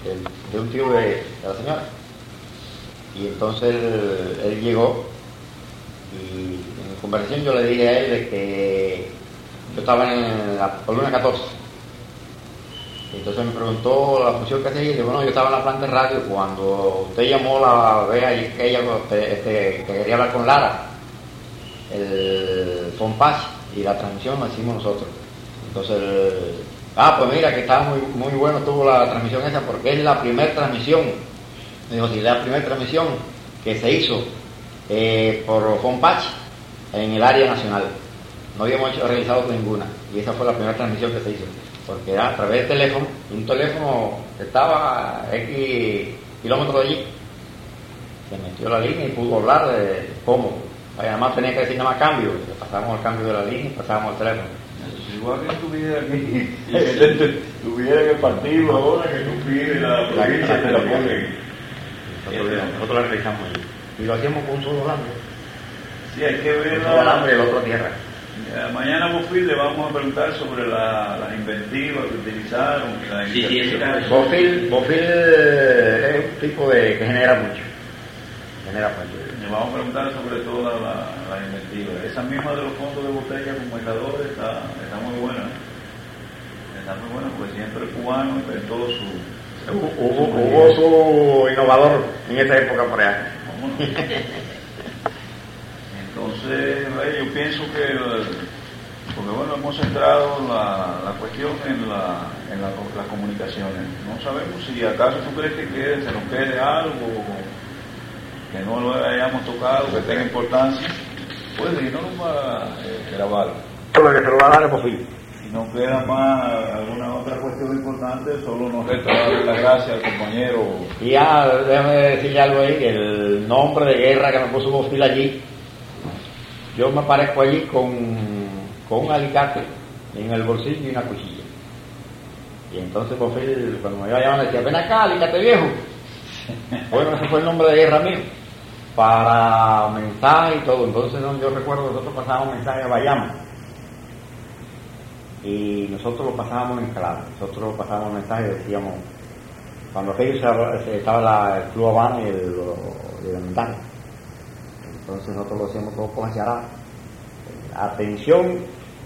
de un tío de la señora. Y entonces él llegó y en conversación yo le dije a él de que yo estaba en la columna 14. Y entonces me preguntó la función que hacía y dije, bueno, yo estaba en la planta de radio cuando usted llamó la vez que ella que quería hablar con Lara, el compás y la transmisión la hicimos nosotros. Entonces, pues mira que estaba muy bueno tuvo la transmisión esa porque es la primera transmisión. Me dijo, sí, la primera transmisión que se hizo por Fonpach en el área nacional. No habíamos realizado ninguna y esa fue la primera transmisión que se hizo porque era a través del teléfono, un teléfono que estaba a X kilómetros de allí. Se metió la línea y pudo hablar de cómo. Además tenía que decir nada más cambio, pasábamos el cambio de la línea y pasábamos el teléfono. Igual que estuviera aquí, y estuviera en el partido ahora que tú pides la provincia te la ponen. Nosotros la realizamos allí. Y lo hacíamos con un solo alambre. Sí, hay que ver un solo alambre y el otro tierra. Mañana a Bofil le vamos a preguntar sobre las inventivas que utilizaron. Bofil es un tipo que genera mucho. Le vamos a preguntar sobre todas las inventivas. Esa misma de los fondos de botella con marcadores está muy buena. Está muy buena porque siempre el cubano inventó hubo su innovador en esa época por allá. Entonces, yo pienso que, porque bueno, hemos centrado la cuestión en las comunicaciones. No sabemos si acaso tú crees que se nos quede algo que no lo hayamos tocado, que tenga importancia. Pues si no nos va a grabar. Lo que se lo va a dar es posible. Si no queda más alguna otra cuestión importante, solo nos resta darle las gracias al compañero. Y ya, déjame decirle algo ahí, que el nombre de guerra que me puso Bofil allí, yo me aparezco allí con un alicate en el bolsillo y una cuchilla. Y entonces Bofil, cuando me iba a llamar, me decía, ven acá, alicate viejo. Bueno, ese fue el nombre de guerra mío, para mensajes y todo. Entonces yo recuerdo que nosotros pasábamos mensajes a Bayamo. Y nosotros lo pasábamos en clave. Nosotros pasábamos mensajes y decíamos, cuando aquello estaba el Club Habana y el mensaje. Entonces nosotros lo hacíamos todo con Achará. Atención,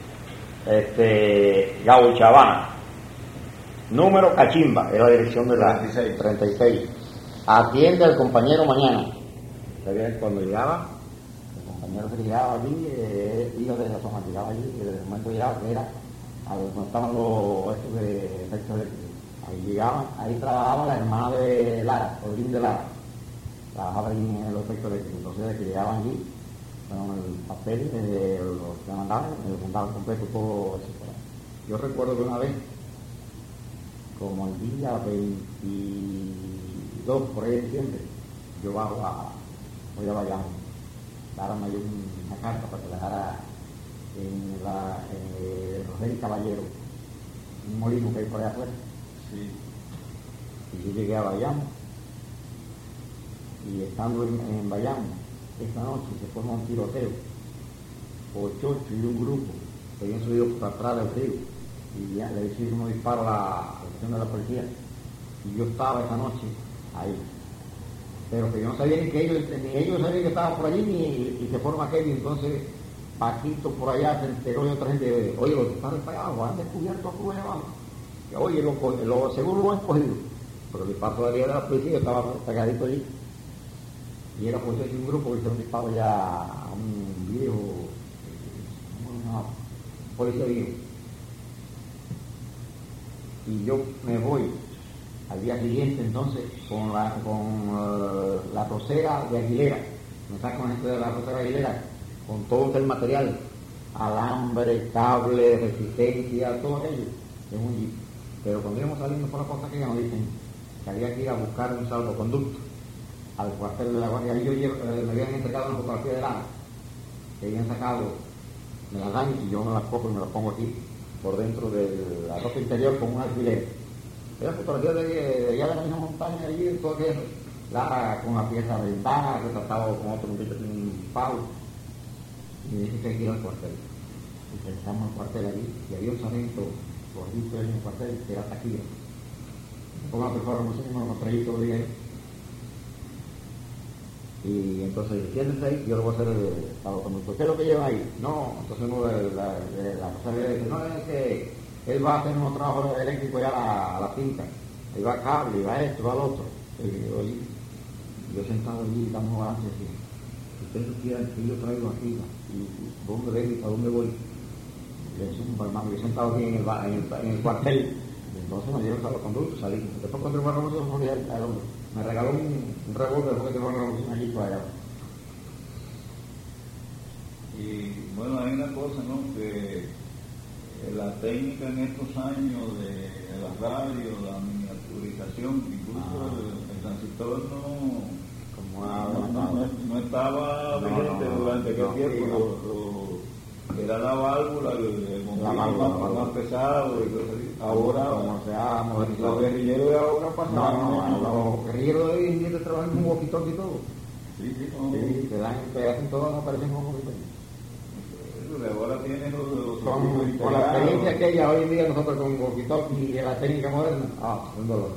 Gaucha Habana. Número Cachimba, es la dirección de la 36. Atiende al compañero mañana. Cuando llegaba, el compañero que llegaba allí, hijo de la zona, llegaba allí, y de momento llegaba, que era a donde estaban estos de efectos eléctricos. Ahí llegaban, ahí trabajaba la hermana de Lara, Odín de Lara. Trabajaba allí en los efectos eléctricos. Entonces, que llegaban allí, con el papel, los que me mandaban completo todo eso. Yo recuerdo que una vez, como el día 22 por ahí de diciembre, yo voy a Bayamo. Lara me dio una carta para que la dejara en Rosel Caballero, un molino que hay por allá afuera. Sí. Y yo llegué a Bayamo, y estando en Bayamo, esa noche se forma un tiroteo, por Chocho y un grupo que habían subido por atrás del río, y ya le hicieron unos disparos a la estación de la policía, y yo estaba esa noche ahí. Pero que yo no sabía ni ellos sabían que estaban por allí, y se forma aquello. Entonces Paquito por allá se enteró y otra gente, oye, los disparos para allá abajo, han descubierto a Cruz de abajo. Y oye, seguro lo han cogido. Pero el disparo todavía de la policía, yo estaba pegadito allí. Y era pues un grupo que hizo un disparo ya a un viejo, una policía viejo. Y yo me voy al día siguiente entonces con la rosera de Aguilera, me saco con gente de la rosera de Aguilera, con todo el material, alambre, cable, resistencia, todo aquello, en un jeep. Pero cuando íbamos saliendo por la costa que ya nos dicen que había que ir a buscar un salvoconducto al cuartel de la Guardia. Ahí me habían entregado una fotografía de Lara, que habían sacado, me las dan y yo me las cojo y me las pongo aquí, por dentro de la ropa interior con un alfiler. Era fotografía de allá de la misma montaña, allí, todo aquello. Lara con una pieza de ventana, retratado con otro un palo. Y me dice que hay que ir al cuartel. Y pensamos al cuartel allí, y había un sargento gordito en el cuartel que era Taquilla. Pongo una perforación, unos trayitos de ahí. Y entonces, siéntese ahí, yo lo voy a hacer a los conductores. ¿Qué es lo que lleva ahí? No, entonces uno de la cosa le dice, no, es que él va a hacer unos trabajos eléctricos ya a la finca. Ahí va cable, va esto, va lo otro. Y yo sentado allí, estamos hablando así. Ustedes quieran que yo traigo aquí, y ¿dónde vengo? ¿A dónde voy? Le decimos, hermano, yo sentado aquí en el cuartel. Y entonces nos dieron a los conductos, salí. Después cuando el revolución al hombre, me regaló un revólver porque tengo una revolución allí para allá. Y bueno, hay una cosa, ¿no? Que la técnica en estos años de la radio, la miniaturización, incluso el transistor no estaba vigente durante aquel tiempo. Era la válvula, el motor más pesado y cosas así. Ahora, como se ha modernizado. Los guerrilleros de ahora pasan. Los guerrilleros de hoy en día trabajan con walkie-talkie y todo. Sí, te hacen todo, no parecen como walkie-talkie. Ahora tienen los con la experiencia aquella hoy en día nosotros con walkie-talkie y la técnica moderna, un dolor.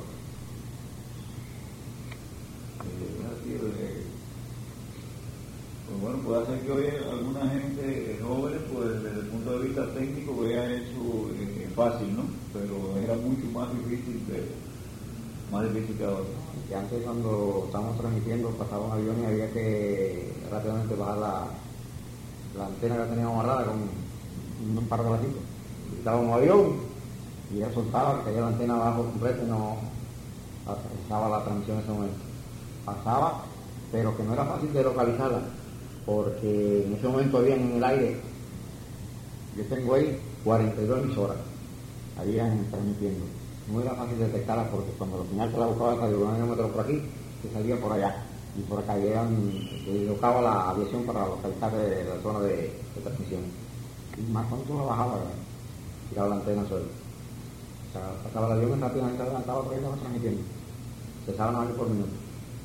Pues bueno, puede ser que hoy alguna gente joven, pues desde el punto de vista técnico, vea eso fácil, ¿no? Pero era mucho más difícil que ahora. Que antes cuando estábamos transmitiendo pasaba un avión y había que rápidamente bajar la antena que teníamos amarrada con un par de bracitos. Estaba un avión y ya soltaba, caía la antena abajo completa y no pasaba la transmisión en ese momento. Pasaba, pero que no era fácil de localizarla, porque en ese momento había en el aire, yo tengo ahí 42 emisoras, habían transmitiendo. No era fácil detectarla porque cuando los señales la buscaba hasta de 1 kilómetro por aquí, se salía por allá. Y por acá buscaba la aviación para localizar la zona de transmisión. Y más cuando la bajaba, tiraba la antena al suelo. O sea, pasaba el avión y rápidamente adelantaba por ahí, estaba transmitiendo. Cesaban a ver por minuto.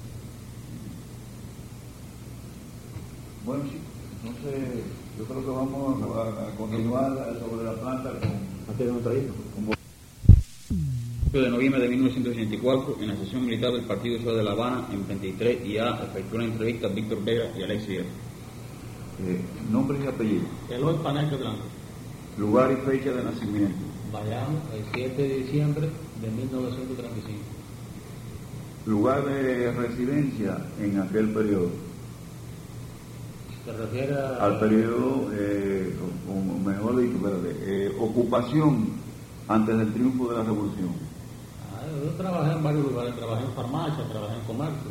Bueno, sí, entonces yo creo que vamos a continuar sobre la planta con de noviembre de 1984, en la sesión militar del Partido Social de La Habana, en 23 IA, efectuó una entrevista a Víctor Vega y Alexis Guerra. Nombre y apellido. Eloy Paneque Blanco. Lugar y fecha de nacimiento. Bayamo, el 7 de diciembre de 1935. Lugar de residencia en aquel periodo. ¿Se refiere al periodo, o mejor dicho, ocupación antes del triunfo de la revolución? Yo trabajé en varios lugares, trabajé en farmacia, trabajé en comercio.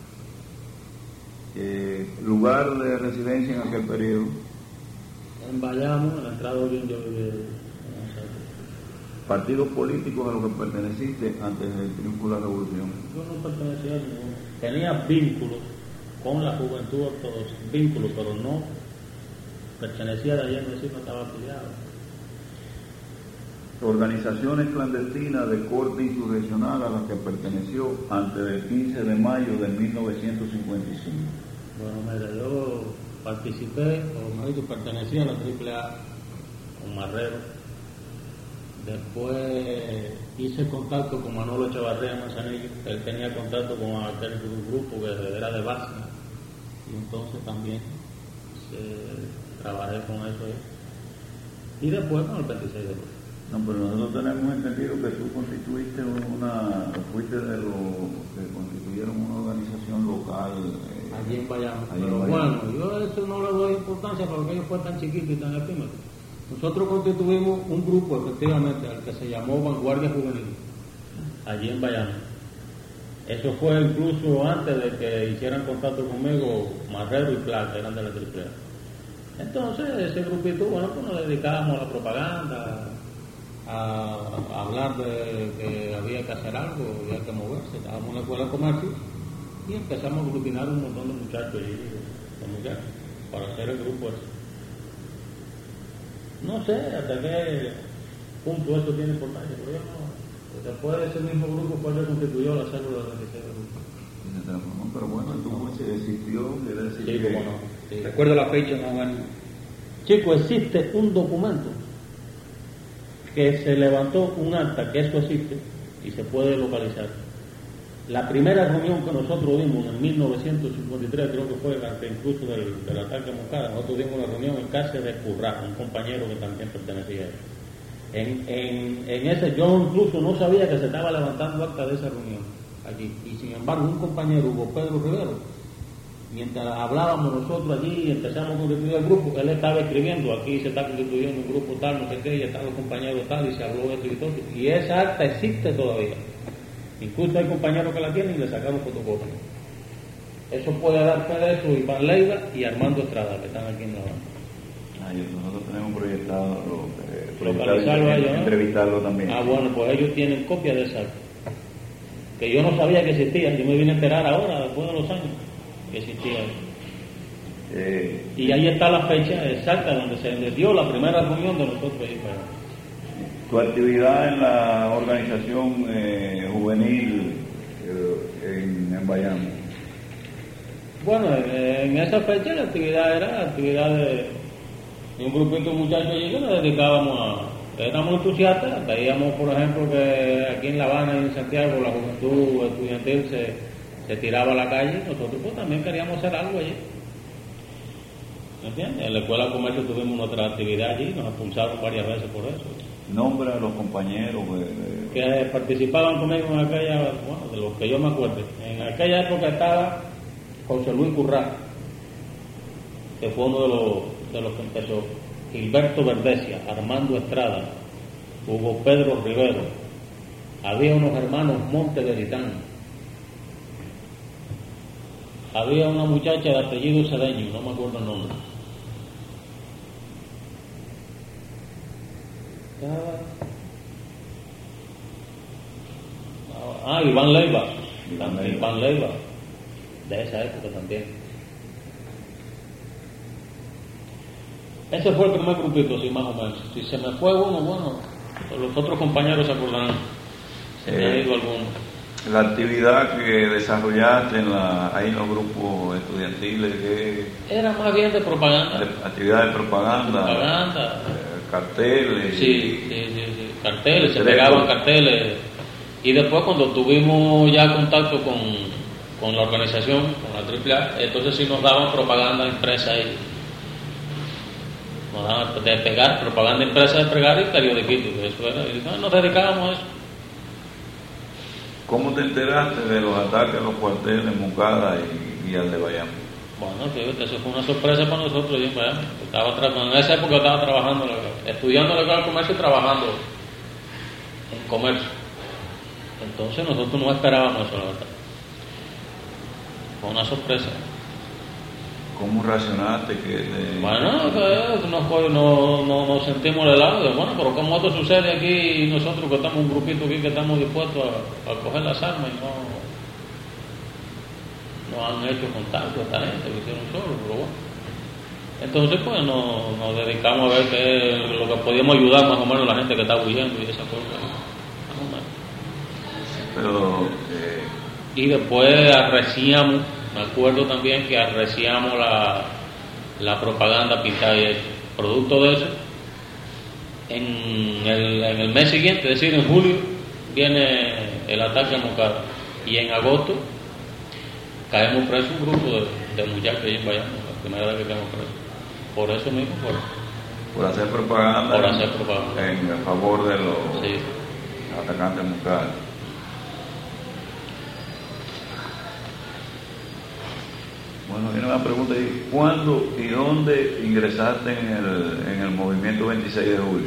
Lugar de residencia en aquel periodo. En Bayamo, en la entrada de Orión, yo viví. Partidos políticos a los que perteneciste antes del triunfo de la revolución. Yo no pertenecía a ninguno. Tenía vínculos con la juventud ortodoxa, vínculos, pero no pertenecía de allá, no estaba afiliado. Organizaciones clandestinas de corte insurreccional a las que perteneció antes del 15 de mayo de 1955. Bueno, mira, yo participé, o mejor dicho, pertenecía a la AAA con Marrero. Después hice contacto con Manolo Echevarría Manzanillo, él tenía contacto con aquel grupo que era de base, y entonces también trabajé con eso ahí. Y después con el 26 de julio. No, pero nosotros tenemos entendido que tú fuiste de los que constituyeron una organización local. Allí en Bayamo. Pero bueno, yo eso no le doy importancia porque aquello fue tan chiquito y tan efímero. Nosotros constituimos un grupo, efectivamente, al que se llamó Vanguardia Juvenil, allí en Bayamo. Eso fue incluso antes de que hicieran contacto conmigo Marrero y Plata, eran de la AAA. Entonces, ese grupito, bueno, pues nos dedicábamos a la propaganda, a hablar de que había que hacer algo, había que moverse. Estábamos en la escuela de comercio y empezamos a aglutinar un montón de muchachos allí, de muchachos, para hacer el grupo ese. No sé hasta qué punto esto tiene importancia, pero yo no. Después de ese mismo grupo fue que constituyó la célula de la que se transformó, pero bueno, entonces existió, quiere decir sí, que... Como no. Sí. Recuerdo la fecha, no, bueno. Chicos, existe un documento que se levantó un acta, que eso existe, y se puede localizar. La primera reunión que nosotros dimos en 1953, creo que fue antes incluso del ataque a Moncada, nosotros dimos una reunión en casa de Currá, un compañero que también pertenecía a él. En ese, yo incluso no sabía que se estaba levantando acta de esa reunión allí, y sin embargo un compañero, Hugo Pedro Rivero, mientras hablábamos nosotros allí y empezamos a constituir el grupo, él estaba escribiendo, aquí se está constituyendo un grupo tal, no sé qué, y están los compañeros tal, y se habló de esto y todo, y esa acta existe todavía. Incluso hay compañeros que la tienen y le sacaron fotocopias. Eso puede dar fe de eso Iván Leiva y Armando Estrada, que están aquí en La Habana. Nosotros tenemos proyectado localizarlo a ellos, ¿no? Entrevistarlo también. Bueno, pues ellos tienen copia de esa acta, que yo no sabía que existía, yo me vine a enterar ahora, después de los años, que existía. Y ahí está la fecha exacta donde se les dio la primera reunión de nosotros ahí. Tu actividad en la organización juvenil en Bayamo. Bueno, en esa fecha la actividad era actividad de un grupito de muchachos allí que nos dedicábamos éramos entusiastas, veíamos por ejemplo que aquí en La Habana y en Santiago la juventud estudiantil se tiraba a la calle, nosotros pues también queríamos hacer algo allí. ¿Me entiendes? En la Escuela de Comercio tuvimos otra actividad allí, nos expulsaron varias veces por eso. Nombra a los compañeros que participaban conmigo en aquella, bueno, de los que yo me acuerdo. En aquella época estaba José Luis Currá, que fue uno de los que empezó, Gilberto Verdesia, Armando Estrada, Hugo Pedro Rivero, había unos hermanos Monte de Litán, había una muchacha de apellido Cedeño, no me acuerdo el nombre. Iván Leiva, Iván Leiva, de esa época también. Ese fue el primer grupito, sí, más o menos. Si se me fue uno, bueno, los otros compañeros se acordarán. Se me ha ido alguno. La actividad que desarrollaste ahí en los grupos estudiantiles, era más bien de propaganda. Actividad de propaganda. Carteles. Sí. Carteles, se pegaban carteles. Y después cuando tuvimos ya contacto con la organización, con la AAA, entonces sí nos daban propaganda impresa ahí. Nos daban de pegar, propaganda impresa de pegar y periodiquitos. Eso era, y nos dedicábamos a eso. ¿Cómo te enteraste de los ataques a los cuarteles de Moncada y al de Bayamo? Bueno, fíjate, eso fue una sorpresa para nosotros allí en Bayamo. En esa época estaba trabajando, estudiando legal de comercio y trabajando en comercio. Entonces nosotros no esperábamos eso, la verdad. Fue una sorpresa. ¿Cómo reaccionaste? Bueno, nos sentimos helados. Bueno, pero ¿cómo esto sucede aquí y nosotros que estamos un grupito aquí que estamos dispuestos a coger las armas y no han hecho contacto esta gente que hicieron solo, pero bueno. Entonces pues nos dedicamos a ver qué lo que podíamos ayudar más o menos a la gente que está huyendo y esas cosas. Pero y después arreciamos, me acuerdo también que arreciamos la propaganda pintada y producto de eso en el mes siguiente, es decir en julio viene el ataque a Moncada y en agosto caemos presos un grupo de muchachos ahí en Bayamo, la primera vez que caemos presos por eso mismo, por hacer propaganda, en favor de los atacantes de Moncada. Bueno, viene una pregunta ahí. ¿Cuándo y dónde ingresaste en el movimiento 26 de julio?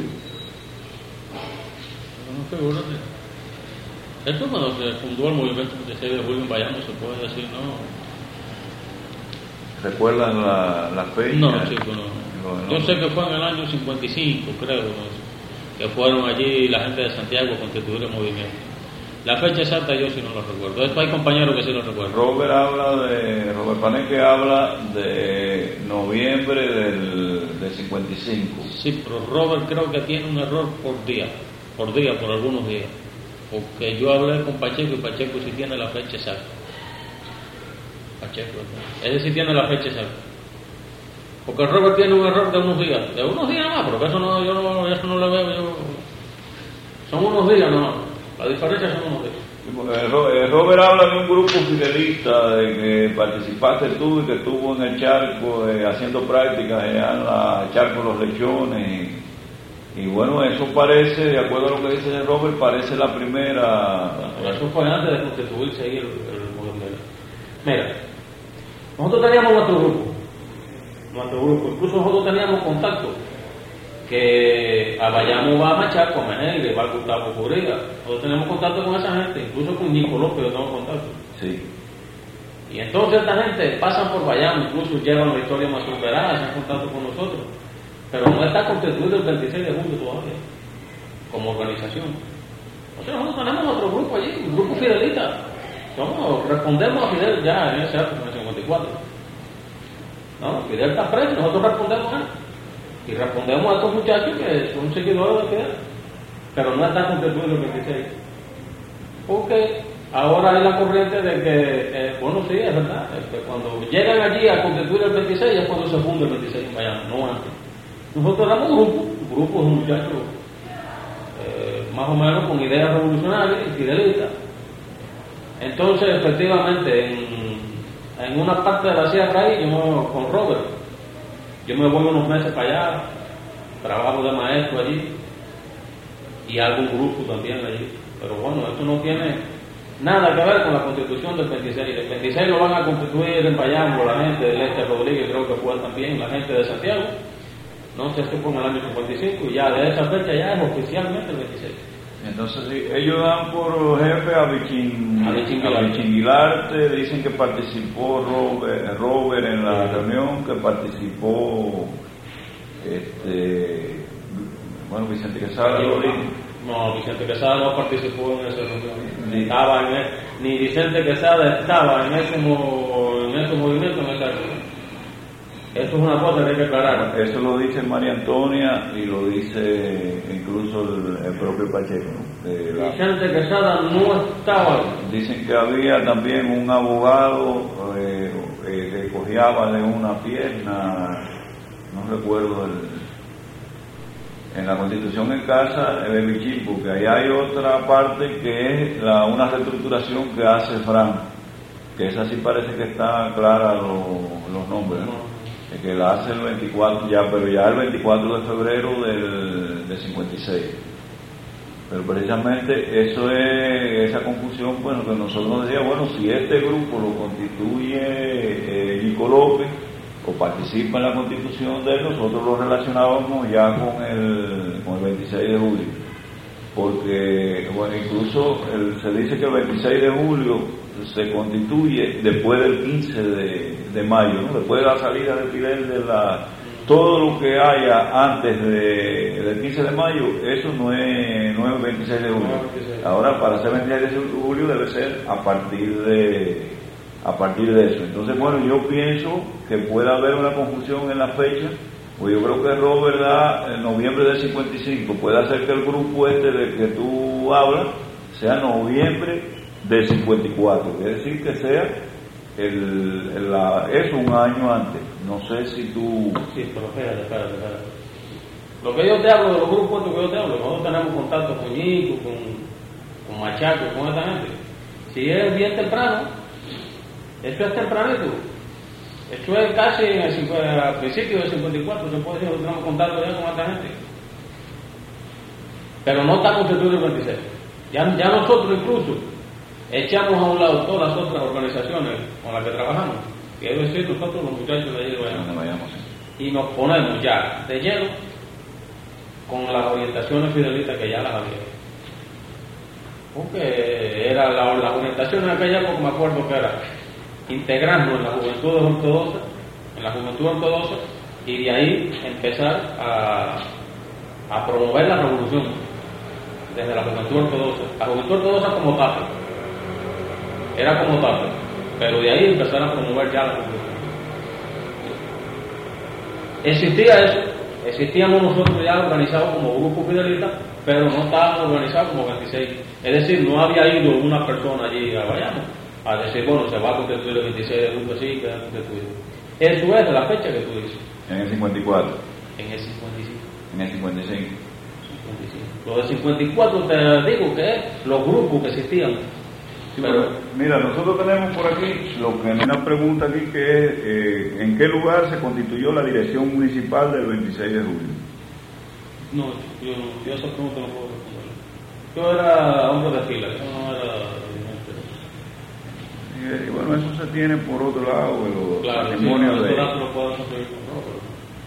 No seguro. Esto cuando se fundó el movimiento 26 de julio en Bayamo, se puede decir, ¿no? ¿Recuerdas la fecha? No, chico, no. Yo sé que fue en el año 55, creo, ¿no? Que fueron allí la gente de Santiago a constituir el movimiento. La fecha exacta yo sí no lo recuerdo. Esto hay compañeros que sí lo recuerdan. Robert Paneque habla de noviembre del 55. Sí, pero Robert creo que tiene un error por día, por algunos días. Porque yo hablé con Pacheco y Pacheco sí tiene la fecha exacta. Pacheco, ese sí tiene la fecha exacta. Porque Robert tiene un error de unos días nada más, pero eso no le veo yo. Son unos días nomás. La diferencia son unos de ellos. Robert habla de un grupo fidelista de que participaste tú y que estuvo en el charco haciendo prácticas allá en el charco Los Lechones y bueno, eso parece, de acuerdo a lo que dice Robert, parece la primera. Eso fue antes de constituirse ahí el movimiento. Mira, nosotros teníamos nuestro grupo, incluso nosotros teníamos contacto que vayamos a marchar con Menegle, va Gustavo Curiga. Nosotros tenemos contacto con esa gente, incluso con Nico López yo tengo contacto. Sí. Y entonces esta gente pasan por Bayamo, incluso llevan la historia más superada, se han contacto con nosotros, pero no está constituido el 26 de julio todavía, como organización. Entonces nosotros tenemos otro grupo allí, un grupo fidelita. Respondemos a Fidel ya en ese año, en el 54. No, Fidel está preso, nosotros respondemos a él. Y respondemos a estos muchachos que son seguidores de Fidel, pero no está constituido el 26. Porque ahora hay la corriente de que, bueno, sí, es verdad, que cuando llegan allí a constituir el 26 es cuando se funde el 26 en Bayamo, no antes. Nosotros éramos un grupo de muchachos más o menos con ideas revolucionarias y fidelistas. Entonces, efectivamente, en una parte de la sierra ahí, yo con Robert, yo me voy unos meses para allá, trabajo de maestro allí y hago un grupo también allí. Pero bueno, esto no tiene nada que ver con la constitución del 26. El 26 lo van a constituir en Bayamo la gente de Lester Rodríguez, creo que fue también la gente de Santiago. No sé, esto fue en el año 55 y ya de esa fecha ya es oficialmente el 26. Entonces ellos dan por jefe a Bichín Guilarte, dicen que participó Robert en la reunión, que participó bueno, Vicente Quesada. No, Vicente Quesada no participó en esa reunión, ni Vicente Quesada estaba en ese movimiento, en esa reunión. Esto es una cosa que hay que aclarar. Eso lo dice María Antonia y lo dice incluso el propio Pacheco, ¿no? Vicente Quesada no estaba. Dicen que había también un abogado que cojeaba de una pierna, no recuerdo en la Constitución en casa de Bichín, porque allá hay otra parte que es una reestructuración que hace Fran, que esa sí parece que está clara los nombres, ¿no? Que la hace el 24 ya, pero ya el 24 de febrero del 56. Pero precisamente eso es esa confusión, bueno, que nosotros nos decíamos, bueno, si este grupo lo constituye Nico López o participa en la constitución de él, nosotros lo relacionábamos ya con el 26 de julio, porque bueno, incluso se dice que el 26 de julio se constituye después del 15 de mayo, ¿no? Después de la salida de Fidel todo lo que haya antes del 15 de mayo, eso no es 26 de julio. Ahora, para ser 26 de julio debe ser a partir de eso. Entonces, bueno, yo pienso que puede haber una confusión en la fecha, pues yo creo que Robert da en noviembre del 55, puede hacer que el grupo del que tú hablas sea noviembre del 54, es decir, que sea es un año antes. No sé si tú... Sí, pero espérate. Lo que yo te hablo de los grupos que yo te hablo, nosotros tenemos contacto con Nico, con Machaco, con esta gente. Si es bien temprano, esto es tempranito. Esto es casi al principio del 54, se puede decir, nosotros tenemos contacto ya con esta gente. Pero no está constituido el 26. Ya nosotros incluso echamos a un lado todas las otras organizaciones con las que trabajamos, que es decir, nosotros los muchachos de allí de Bayamo, y nos ponemos ya de lleno con las orientaciones fidelistas que ya las había. Porque era la orientación en aquella época, me acuerdo que era integrarnos en la juventud ortodoxa, y de ahí empezar a promover la revolución desde la juventud ortodoxa. La juventud ortodoxa como tapa, era como tal, pero de ahí empezar a promover ya la revolución. Existía eso, existíamos nosotros ya organizados como grupo fidelista, pero no estábamos organizados como 26. Es decir, no había ido una persona allí a Bayamo a decir, bueno, se va a constituir el 26 de julio, sí, queda constituido. Eso es la fecha que tú dices. En el 54. En el 55. En el 55. Lo de 54 te digo que es los grupos que existían. Sí, pero mira, nosotros tenemos por aquí una pregunta aquí que es ¿en qué lugar se constituyó la dirección municipal del 26 de julio? No, yo esa pregunta no puedo responder. Yo era hombre de fila, yo no era dirigente. Y bueno, eso se tiene por otro lado, los claro, patrimonios sí, de... lo puedo conseguir con Robert.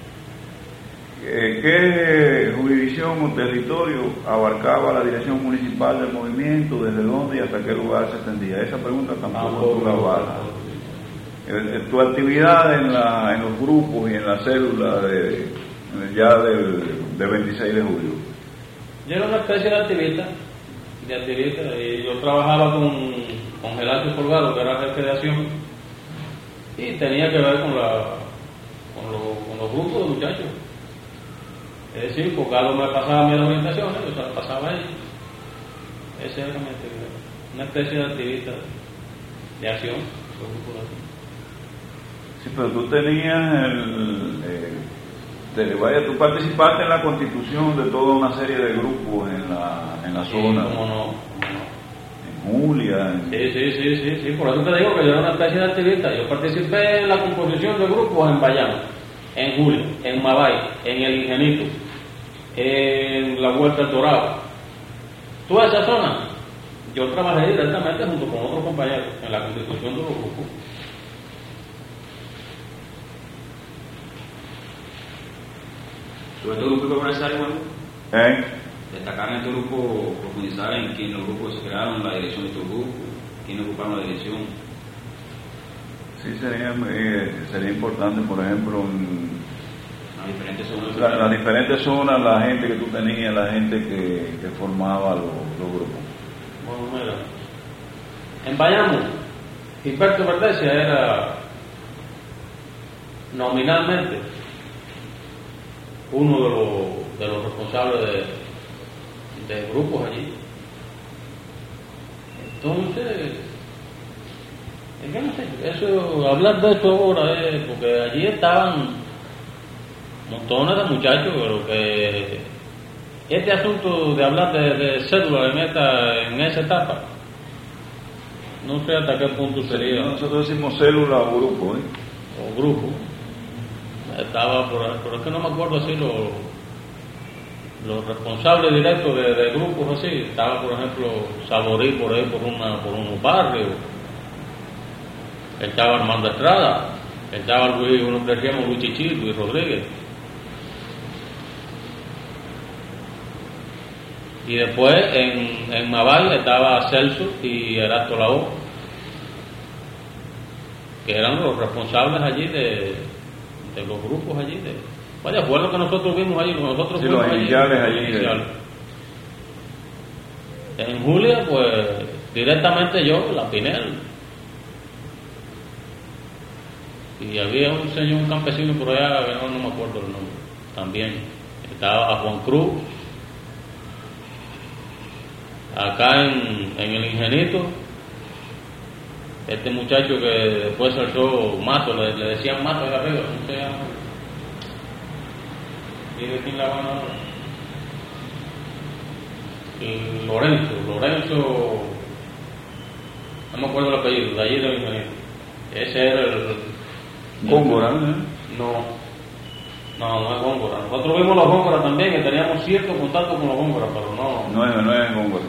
¿Qué jurisdicción o territorio abarcaba la dirección municipal del movimiento? ¿Desde dónde y hasta qué lugar se extendía? Esa pregunta tampoco tú la abarcas. Tu actividad en los grupos y en la célula ya del 26 de julio. Yo era una especie de activista, y yo trabajaba con Gerardo Colgado, que era jefe de acción, y tenía que ver con los grupos de muchachos. Es decir, Colgado me pasaba mis orientaciones, yo se las pasaba a él. Esa era mi actividad, una especie de activista de acción, los grupos de acción. Sí, pero tú tenías tú participaste en la constitución de toda una serie de grupos en la zona. ¿Cómo no? En Julia. Sí, por eso te digo que yo era una especie de activista. Yo participé en la composición de grupos en Bayamo, en Julia, en Mabay, en El Ingenito, en la Vuelta del Dorado. Toda esa zona, yo trabajé directamente junto con otros compañeros en la constitución de los grupos. Sobre todo el grupo empresario, destacar en este grupo, profundizar en quién los grupos se crearon, la dirección de estos grupos, quiénes ocuparon la dirección. Sí, sería importante, por ejemplo, las diferentes zonas, la gente que tú tenías, la gente que formaba los grupos. Bueno, mira, en Bayamo, Gilberto Verdecia era nominalmente uno de los responsables de grupos allí. Entonces, hablar de eso ahora es porque allí estaban montones de muchachos, pero que este asunto de hablar de cédula en esa etapa, no sé hasta qué punto sería. Nosotros decimos célula o grupo, o grupo. Estaba pero es que no me acuerdo así los responsables directos de grupos así. Estaba, por ejemplo, Saborí por ahí por unos barrios. Estaba Armando Estrada, estaba uno que decíamos Luis Chichi, Luis Rodríguez. Y después en Mabay estaba Celso y Erasto Lao, que eran los responsables allí de los grupos allí. Vaya, fue lo que nosotros vimos allí, nosotros los iniciales allí. En Julia, pues, directamente yo, la Pinel. Y había un señor, un campesino por allá, que no me acuerdo el nombre, también. Estaba Juan Cruz. Acá en el Ingenito, este muchacho que después saltó Mato, le decían Mato de arriba, ¿cómo se llama? ¿Y de quién la van a hablar? Lorenzo, no me acuerdo el apellido, de allí del Ingenito. Ese era el Góngora, no es Góngora. Nosotros vimos los Góngora también, que teníamos cierto contacto con los Góngora, pero no es Góngora.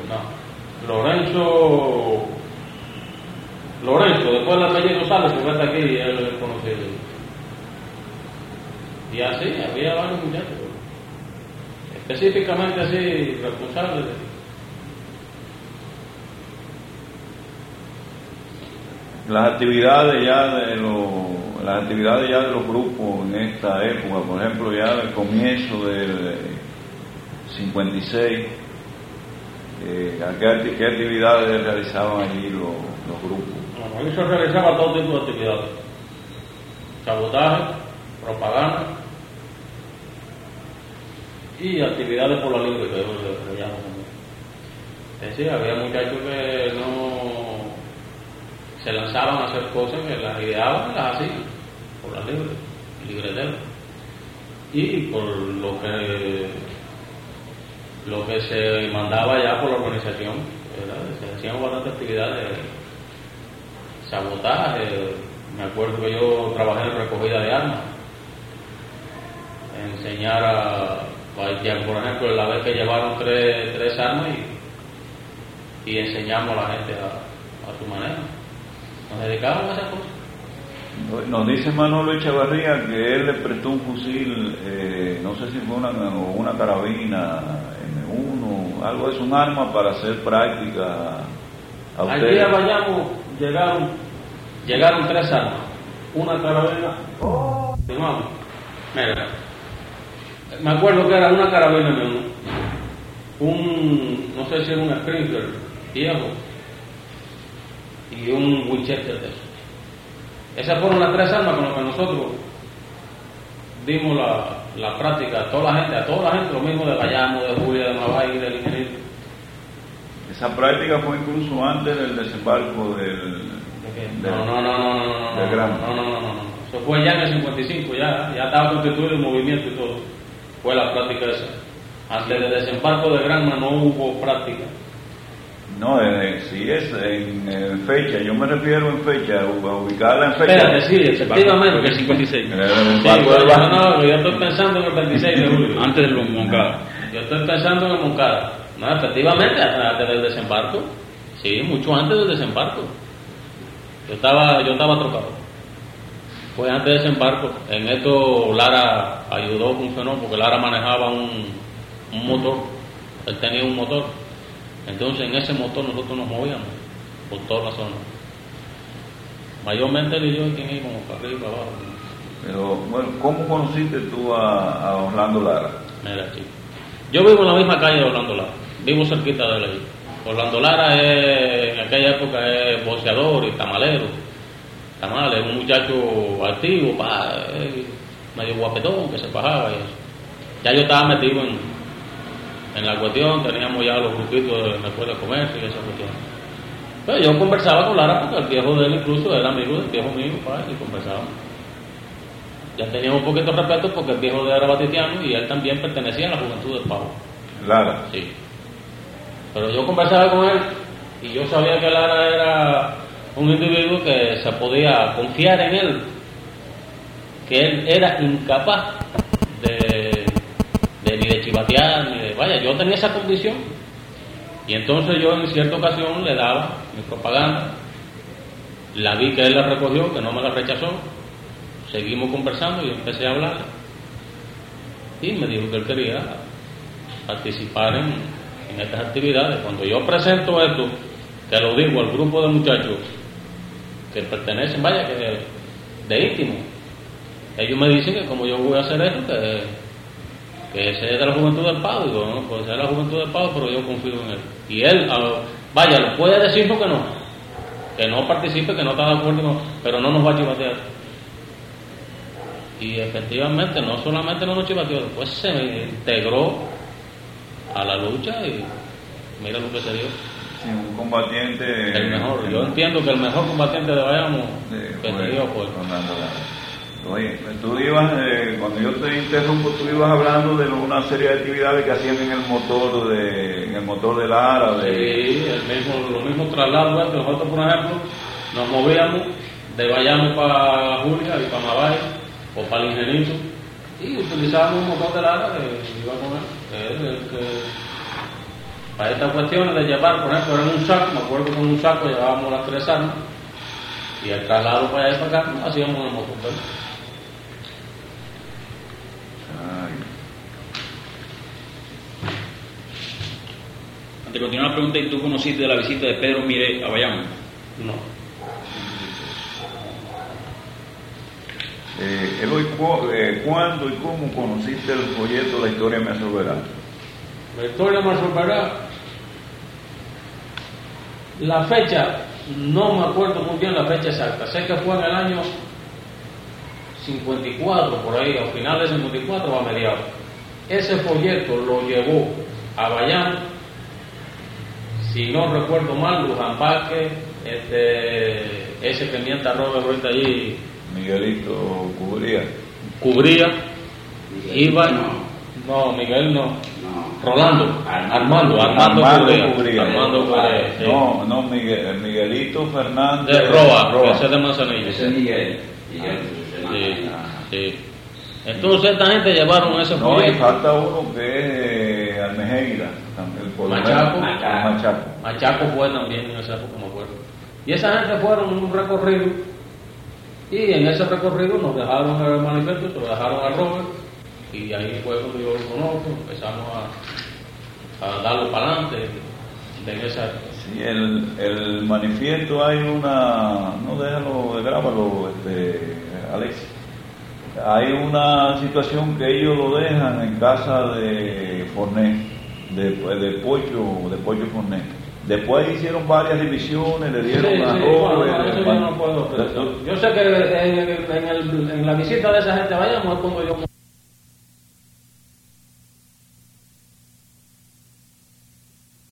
No. Lorenzo, después el apellido sale, porque está aquí y él es conocido. Y así, había varios muchachos, específicamente así, responsables. Las actividades ya de los grupos en esta época, por ejemplo, ya del comienzo del 56, ¿qué actividades realizaban allí los grupos? Bueno, ahí se realizaba todo tipo de actividades: sabotaje, propaganda y actividades por la libre, que es lo que le llaman. Es decir, había muchachos que no se lanzaban a hacer cosas, que las ideaban y las hacían por la libretero. Y por lo que lo que se mandaba ya por la organización, se hacían bastantes actividades, sabotaje. Me acuerdo que yo trabajé en recogida de armas, enseñar por ejemplo, la vez que llevaron tres armas y enseñamos a la gente a su manera. Nos dedicábamos a esas cosas. Nos dice Manolo Echevarría que él le prestó un fusil, no sé si fue una carabina M1, algo es un arma para hacer práctica a ustedes. Al día vayamos, llegaron 3 armas, una carabina, mira, me acuerdo que era una carabina M1, no sé si era un Springfield viejo y un Winchester de eso. Esas fueron las 3 armas con las que nosotros dimos la práctica a toda la gente, lo mismo de Bayamo, de Julia, de Mabay y del ingeniero. Esa práctica fue incluso antes del desembarco del Gran. No. Eso fue ya en el 55, ya estaba constituido el movimiento y todo. Fue la práctica esa. Antes del desembarco de Granma no hubo práctica. No, si es en fecha, yo me refiero en fecha, ubicarla en fecha. Espérate, sí, efectivamente. Porque el 56. Yo estoy pensando en el 26 de julio. Antes del Moncada. Yo estoy pensando en el Moncada. No, efectivamente, antes del desembarco. Sí, mucho antes del desembarco. Yo estaba trocado. Fue antes del desembarco. En esto Lara ayudó, funcionó, porque Lara manejaba un motor. Él tenía un motor. Entonces en ese motor nosotros nos movíamos por toda la zona. Mayormente él y yo quien íbamos para arriba y para abajo. Pero bueno, ¿cómo conociste tú a Orlando Lara? Mira, chico, yo vivo en la misma calle de Orlando Lara, vivo cerquita de él ahí. Orlando Lara en aquella época es boxeador y tamalero. Tamales, un muchacho activo, medio guapetón que se bajaba y eso. Ya yo estaba metido en la cuestión, teníamos ya los grupitos de la escuela de comercio y esa cuestión. Pero yo conversaba con Lara porque el viejo de él incluso era amigo del viejo mío, y conversábamos. Ya teníamos un poquito de respeto porque el viejo de él era batitiano y él también pertenecía a la Juventud del Pavo. Lara. Sí. Pero yo conversaba con él y yo sabía que Lara era un individuo que se podía confiar en él, que él era incapaz ni de chivatear, ni de... Vaya, yo tenía esa condición. Y entonces yo en cierta ocasión le daba mi propaganda. La vi que él la recogió, que no me la rechazó. Seguimos conversando y empecé a hablar. Y me dijo que él quería participar en estas actividades. Cuando yo presento esto, que lo digo al grupo de muchachos que pertenecen, vaya, que de íntimo, ellos me dicen que como yo voy a hacer esto, que ese es de la Juventud del Pavo. Digo, no, pues es la Juventud del Pavo, pero yo confío en él. Y él, vaya, lo puede decir porque que no participe, que no está de acuerdo, pero no nos va a chivatear. Y efectivamente, no solamente no nos chivateó, después se integró a la lucha y mira lo que se dio. Sí, un combatiente. El mejor, yo entiendo que el mejor combatiente de Bayamo que se dio fue Orlando Lara. Oye, tú ibas, cuando yo te interrumpo, tú ibas hablando de una serie de actividades que hacían en el motor de Lara. Sí, los mismos traslados. Nosotros, por ejemplo, nos movíamos de Bayamo para Julia y para Mabay o para el Ingenito y utilizábamos un motor de Lara que iba con él, para estas cuestiones de llevar, por ejemplo, en un saco, me acuerdo que en un saco llevábamos las 3 armas y el traslado para allá y para acá hacíamos el motor. Antes de continuar la pregunta, ¿y tú conociste de la visita de Pedro Mire a Bayamo? No. Eloy, ¿cuándo y cómo conociste el folleto La Historia Me Resolverá? La Historia Me Resolverá, la fecha, no me acuerdo muy bien la fecha exacta, sé que fue en el año 54, por ahí, a finales de 54 o a mediados. Ese folleto lo llevó a Bayamo, si no recuerdo mal, Luján Vázquez, ese que mienta Robert ahorita allí, Miguelito cubría. iba, No, Miguel no. No. Rolando. Armando Cubría. Armando Cubría. Sí. No, Miguelito Fernández. De Roa. Ese es de Manzanillo. Ese es Miguel. Sí. Entonces esta gente llevaron ese No, y proyecto. falta uno que es Almejeira, el Machaco. Machaco fue también en esa época, me acuerdo. Y esa gente fueron en un recorrido, y en ese recorrido nos dejaron el manifiesto, se lo dejaron a Robert, y ahí fue cuando yo lo conozco, empezamos a darlo para adelante en esa época. Sí, el manifiesto hay una, no déjalo, grábalo, Alex. Hay una situación que ellos lo dejan en casa de Forné, de Pollo Forné. Después hicieron varias divisiones, le dieron a Robert. Yo no puedo. Yo sé que en la visita de esa gente vayamos es cuando yo